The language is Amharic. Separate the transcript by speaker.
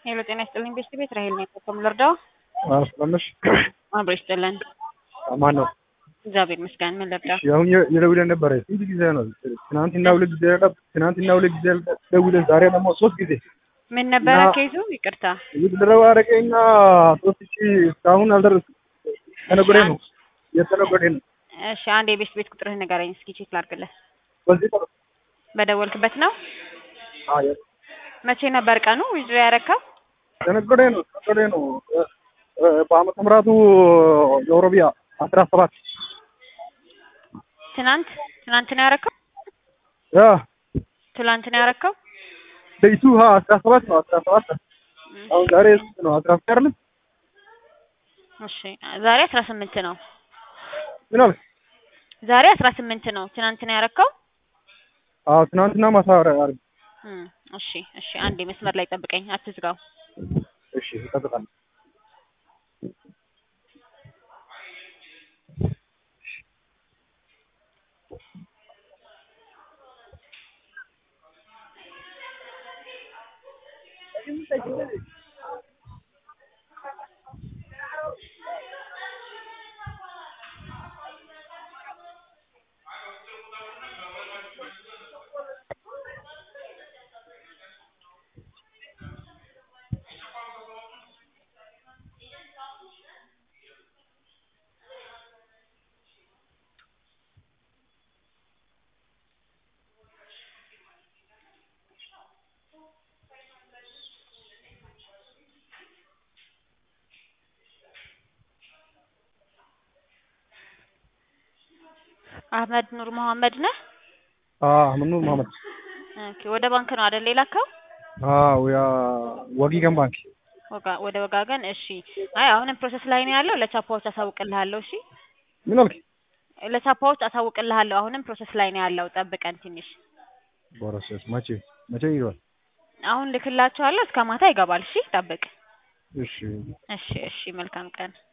Speaker 1: ሄሎ ጤና ይስጥልኝ ቤት ራሄል ነኝ ከኮም ልርዳው?
Speaker 2: ስለምሽ
Speaker 1: አብሮ ይስጥልን።
Speaker 2: ማን ነው?
Speaker 1: እግዚአብሔር ይመስገን። ምን ልርዳው?
Speaker 2: ያሁን የደውለን ነበረ። ስንት ጊዜ ነው? ትናንትና ሁለት ጊዜ ደውለን ዛሬ ደግሞ 3 ጊዜ።
Speaker 1: ምን ነበረ ኬዙ? ይቅርታ
Speaker 2: ይድረው አረቀኝና 3000 እስካሁን አልደረሰም። ተነግሮኝ ነው የተነገረኝ ነው።
Speaker 1: እሺ አንዴ ቤት ቁጥርህን ንገረኝ እስኪ ቼክ ላድርግልህ።
Speaker 2: በዚህ ነው
Speaker 1: በደወልክበት ነው?
Speaker 2: አዎ
Speaker 1: መቼ ነበር ቀኑ ዊዝድሮ ያረካው?
Speaker 2: ተነግሮኝ ነው በአመተ ምህረቱ የኦሮሚያ 17
Speaker 1: ትናንት ነው ያረካው? ትናንት ነው ያረካው?
Speaker 2: ለይቱ 17 ነው 17 አሁን ዛሬ ነው 17 አይደል?
Speaker 1: እሺ ዛሬ 18 ነው።
Speaker 2: ምን አልክ?
Speaker 1: ዛሬ 18 ነው። ትናንት ነው ያረካው?
Speaker 2: አዎ ትናንትና ማሳወር አይደል?
Speaker 1: እሺ አንዴ መስመር ላይ ጠብቀኝ አትዝጋው።
Speaker 2: እሺ ተጠቅቀን
Speaker 1: አህመድ ኑር መሐመድ ነህ?
Speaker 2: አህመድ ኑር መሐመድ።
Speaker 1: ኦኬ ወደ ባንክ ነው አይደል የላከው?
Speaker 2: ያ ወጊገን ባንክ
Speaker 1: ወደ ወጋገን። እሺ አይ አሁንም ፕሮሰስ ላይ ነው ያለው። ለቻፓዎች አሳውቅልሃለሁ። እሺ
Speaker 2: ምን አልክ?
Speaker 1: ለቻፓዎች አሳውቅልሃለሁ። አሁንም ፕሮሰስ ላይ ነው ያለው። ጠብቀን ትንሽ።
Speaker 2: ፕሮሰስ መቼ ይገባል?
Speaker 1: አሁን ልክላቸዋለሁ። እስከ ማታ ይገባል። እሺ ጠብቅ።
Speaker 2: እሺ
Speaker 1: መልካም ቀን።